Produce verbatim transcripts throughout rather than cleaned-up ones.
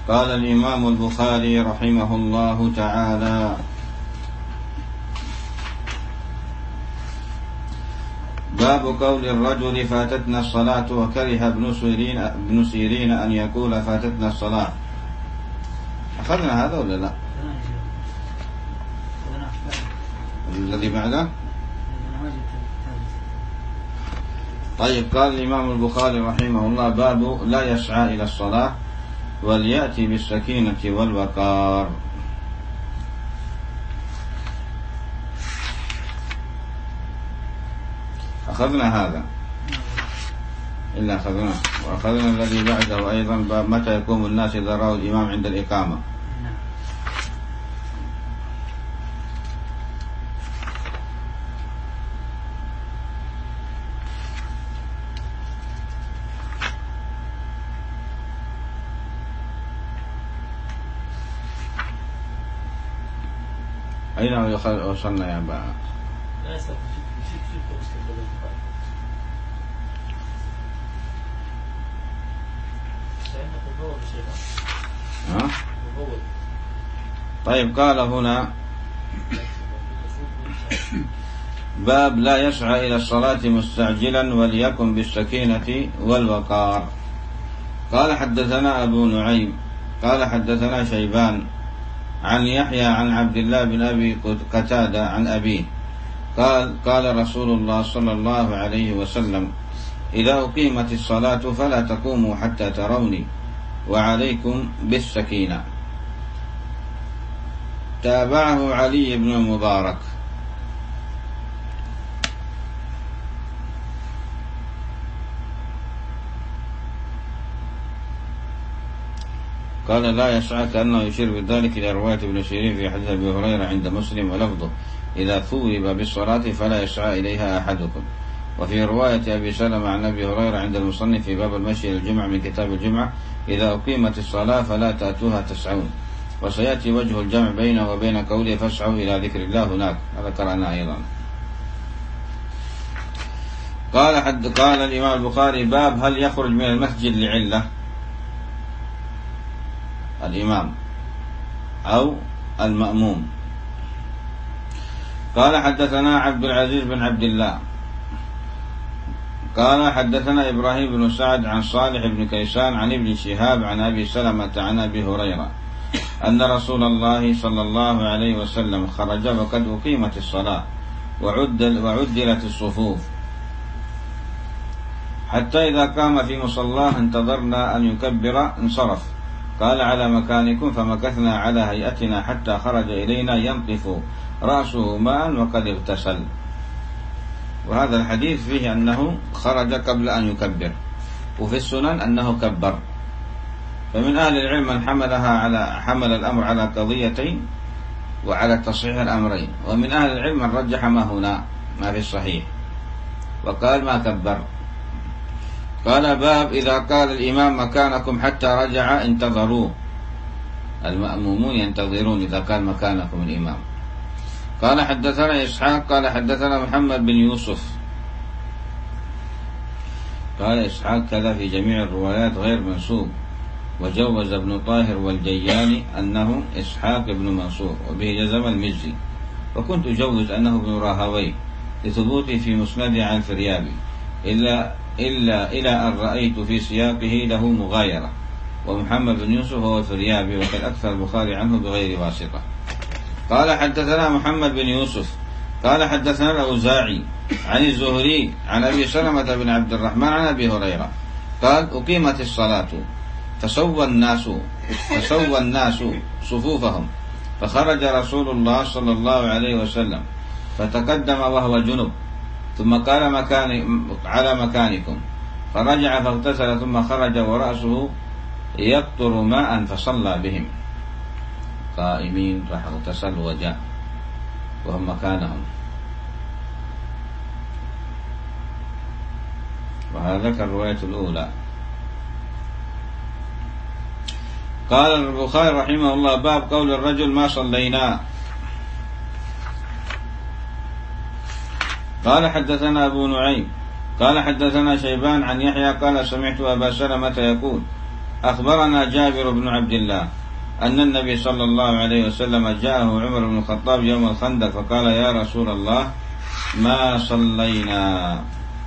قال الإمام البخاري رحمه الله تعالى: باب قول الرجل فاتتنا الصلاة، وكره ابن سيرين, ابن سيرين أن يقول فاتتنا الصلاة. أخذنا هذا ولا لا؟ الذي بعده. طيب، قال الإمام البخاري رحمه الله: باب لا يسعى إلى الصلاة وليأتي بالسكينة والوقار. أخذنا هذا إلا أخذنا وأخذنا الذي بعده أيضا، باب متى يقوم الناس إذا رأوا الإمام عند الإقامة. أين وصلنا يا أبا؟ ها؟ طيب، قال هنا: باب لا يسعى إلى الصلاة مستعجلا وليكن بالسكينة والوقار. قال حدثنا أبو نعيم قال حدثنا شيبان عن يحيى عن عبد الله بن أبي قتادة عن أبيه قال: قال رسول الله صلى الله عليه وسلم: إذا أقيمت الصلاة فلا تقوموا حتى تروني، وعليكم بالسكينة. تابعه علي بن المبارك. قال: لا يسعى، كأنه يشير بذلك إلى رواية ابن سيرين في حديث أبي هريرة عند مسلم ولفظه: إذا ثوب بالصلاة فلا يسعى إليها أحدكم. وفي رواية أبي سلمة عن أبي هريرة عند المصنف في باب المشي إلى الجمعة من كتاب الجمعة: إذا أقيمت الصلاة فلا تأتوها تسعون. وسيأتي وجه الجمع بينه وبين قوله: فاسعوا إلى ذكر الله هناك. هذا قرأنا أيضا. قال حد قال الإمام البخاري: باب هل يخرج من المسجد لعلة الإمام أو المأموم. قال حدثنا عبد العزيز بن عبد الله قال حدثنا إبراهيم بن سعد عن صالح بن كيسان عن ابن شهاب عن أبي سلمة عن أبي هريرة أن رسول الله صلى الله عليه وسلم خرج وقد أقيمت الصلاة وعدل وعدلت الصفوف، حتى إذا قام في مصلاه انتظرنا أن يكبر انصرف. قال: على مكانكم، فمكثنا على هيئتنا حتى خرج إلينا ينطف رأسه ماء وقد اغتسل. وهذا الحديث فيه أنه خرج قبل أن يكبر، وفي السنن أنه كبر. فمن أهل العلم من حملها على حمل الأمر على قضيتين وعلى تصحيح الأمرين، ومن أهل العلم من رجح ما هنا ما في الصحيح وقال ما كبر. قال: باب إذا قال الإمام مكانكم حتى رجع انتظروا، المأمومون ينتظرون إذا قال مكانكم الإمام. قال حدثنا إسحاق قال حدثنا محمد بن يوسف قال إسحاق كذا في جميع الروايات غير منسوب، وجوز ابن طاهر والجياني أنه إسحاق بن منصور، وبه جزم المجزي، وكنت أجوز أنه ابن راهويه لثبوته في مسنده عن الفريابي، إلا إلا إلى أن رأيت في سياقه له مغايرة، ومحمد بن يوسف هو الفريابي، وقد أكثر البخاري عنه بغير واسطة. قال حدثنا محمد بن يوسف قال حدثنا الأوزاعي عن الزهري عن أبي سلمة بن عبد الرحمن عن أبي هريرة قال: أقيمت الصلاة فسوى الناس فسوى الناس صفوفهم، فخرج رسول الله صلى الله عليه وسلم فتقدم وهو جنب، ثم قال: مكان على مكانكم، فرجع فاغتسل، ثم خرج ورأسه يقطر ماء فصلى بهم قائمين، راح اغتسل وجاء وهم مكانهم. وهذا كالرواية الأولى. قال البخاري رحمه الله: باب قول الرجل ما صلينا. قال حدثنا أبو نعيم قال حدثنا شيبان عن يحيى قال: سمعت أبا سلمة يقول: أخبرنا جابر بن عبد الله أن النبي صلى الله عليه وسلم جاءه عمر بن الخطاب يوم الخندق فقال يا رسول الله ما صلينا،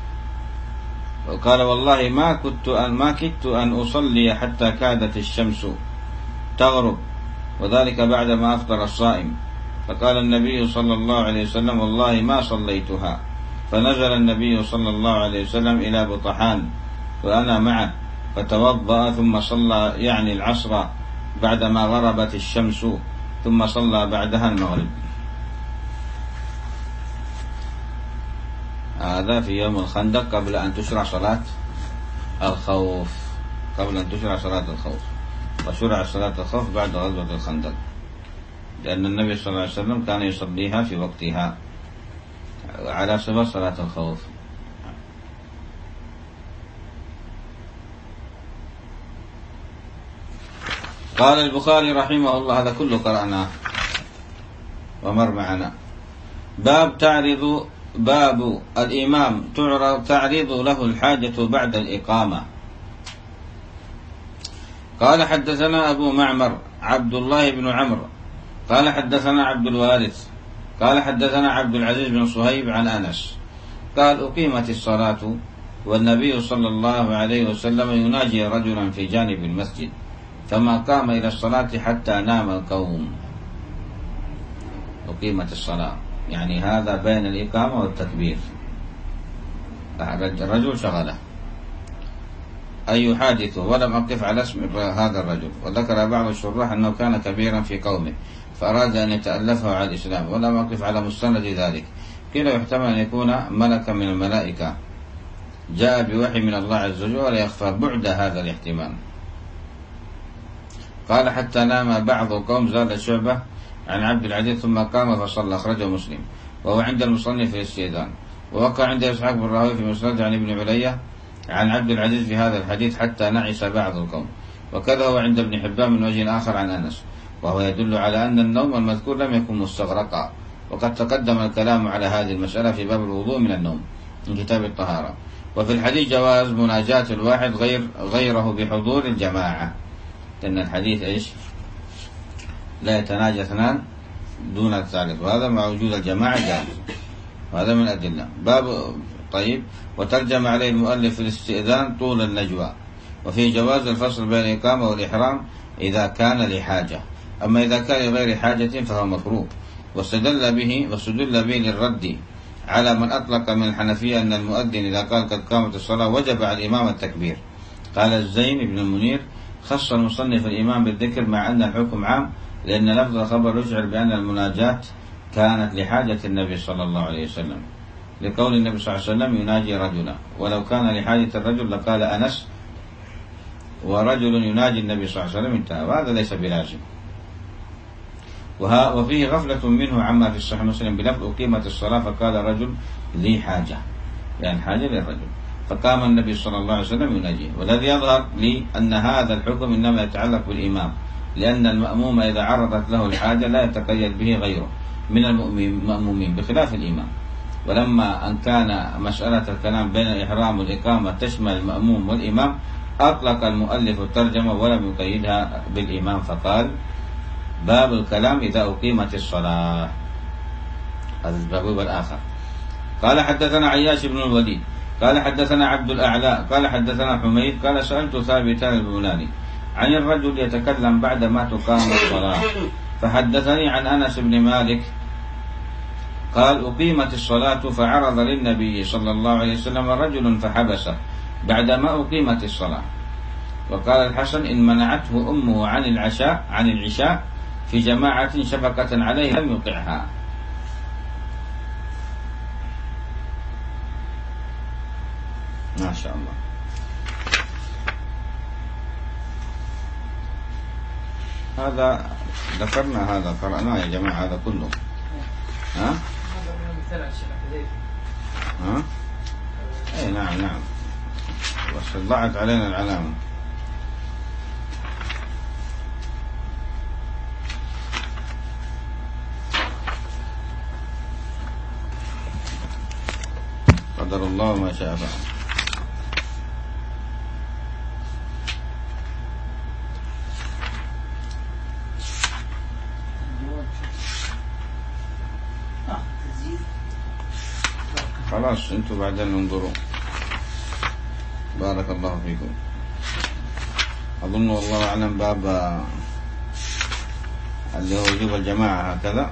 وقال والله ما كنت أن ما كدت أن أصلي حتى كادت الشمس تغرب، وذلك بعدما أفطر الصائم. فقال النبي صلى الله عليه وسلم والله ما صليتها. فنزل النبي صلى الله عليه وسلم إلى بطحان وأنا معه فتوضأ ثم صلى يعني العصر بعدما غربت الشمس، ثم صلى بعدها المغرب. هذا في يوم الخندق قبل أن تشرع صلاة الخوف، قبل أن تشرع صلاة الخوف، وشرع صلاة الخوف بعد غزوة الخندق، لأن النبي صلى الله عليه وسلم كان يصليها في وقتها على صفة صلاة الخوف. قال البخاري رحمه الله، هذا كله قرأناه ومر معنا. باب تعرض باب الإمام تعرض له الحاجة بعد الإقامة. قال حدثنا أبو معمر عبد الله بن عمرو قال حدثنا عبد الوارث قال حدثنا عبد العزيز بن صهيب عن أنس قال أقيمت الصلاة والنبي صلى الله عليه وسلم يناجي رجلا في جانب المسجد فما قام إلى الصلاة حتى نام القوم. أقيمت الصلاة يعني هذا بين الإقامة والتكبير، الرجل شغله أن يحادثه ولم أقف على اسم هذا الرجل. وذكر بعض الشراح أنه كان كبيرا في قومه فأراد أن يتألفه على الإسلام ولم أقف على مستند ذلك. قيل يحتمل أن يكون ملكا من الملائكة جاء بوحي من الله عز وجل ولا يخفى بعد هذا الاحتمال. قال حتى نام بعض القوم زاد شعبة عن عبد العزيز ثم قام فصلى، أخرجه مسلم وهو عند المصنف في الاستئذان. ووقع عند إسحاق بن راهويه في مسند عن ابن علية عن عبد العزيز في هذا الحديث حتى نعس بعض القوم، وكذا هو عند ابن حبان من وجه آخر عن أنس، وهو يدل على أن النوم المذكور لم يكن مستغرقا. وقد تقدم الكلام على هذه المسألة في باب الوضوء من النوم من كتاب الطهارة. وفي الحديث جواز مناجاة الواحد غير غيره بحضور الجماعة، لأن الحديث إيش لا يتناجى اثنان دون الثالث، وهذا مع وجود الجماعة جائز، وهذا من الأدلة. باب طيب. وترجم عليه المؤلف في الاستئذان طول النجوى، وفي جواز الفصل بين الإقامة والإحرام إذا كان لحاجة، أما إذا كان لغير حاجة فهو مكروه. واستدل به واستدل به للرد على من أطلق من الحنفية أن المؤذن إذا قال قد قامت الصلاة وجب على الإمام التكبير. قال الزين بن المنير خص المصنف الإمام بالذكر مع أن الحكم عام، لأن لفظ الخبر يشعر بأن المناجاة كانت لحاجة النبي صلى الله عليه وسلم، لقول النبي صلى الله عليه وسلم يناجي رجلا، ولو كان لحاجة الرجل لقال أنس ورجل يناجي النبي صلى الله عليه وسلم انتهى، وهذا ليس بلازم. وفيه غفلة منه عما في الصحيح مسلم بلفظ أقيمت الصلاة فقال رجل لي حاجة، يعني حاجة للرجل، فقام النبي صلى الله عليه وسلم يناجيه. والذي يظهر لي أن هذا الحكم إنما يتعلق بالإمام، لأن المأموم إذا عرضت له الحاجة لا يتقيد به غيره من المأمومين بخلاف الإمام. ولما أن كان مسألة الكلام بين الإحرام والإقامة تشمل المأموم والإمام أطلق المؤلف الترجمة ولم يقيدها بالإمام، فقال باب الكلام إذا أقيمت الصلاة. هذا الباب الآخر. قال حدثنا عياش بن الوليد قال حدثنا عبد الأعلى قال حدثنا حميد قال سألت ثابتا البناني عن الرجل يتكلم بعد ما تقام الصلاة، فحدثني عن أنس بن مالك قال أقيمت الصلاة فعرض للنبي صلى الله عليه وسلم رجل فحبسه بعدما أقيمت الصلاة. وقال الحسن إن منعته أمه عن العشاء عن العشاء في جماعة شفقة عليه لم يطعها. ما شاء الله. هذا ذكرنا، هذا قرأناه يا جماعة، هذا كله ها؟ ها؟ اي نعم نعم، بس ضاعت علينا العلامة. قدر الله ما شاء فعل. خلاص انتوا بعدين انظروا. بارك الله فيكم. أظن والله أعلم باب اللي هو يجيب الجماعة هكذا.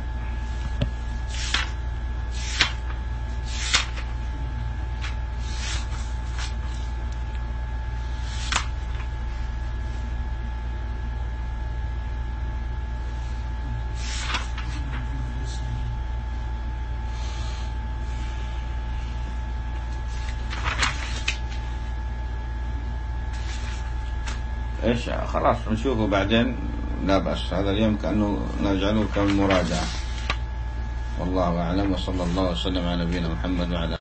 إيش خلاص نشوفه بعدين، لا بأس. هذا اليوم كأنه نجعله كمراجعة. والله أعلم، وصلى الله وسلم على نبينا محمد وعلى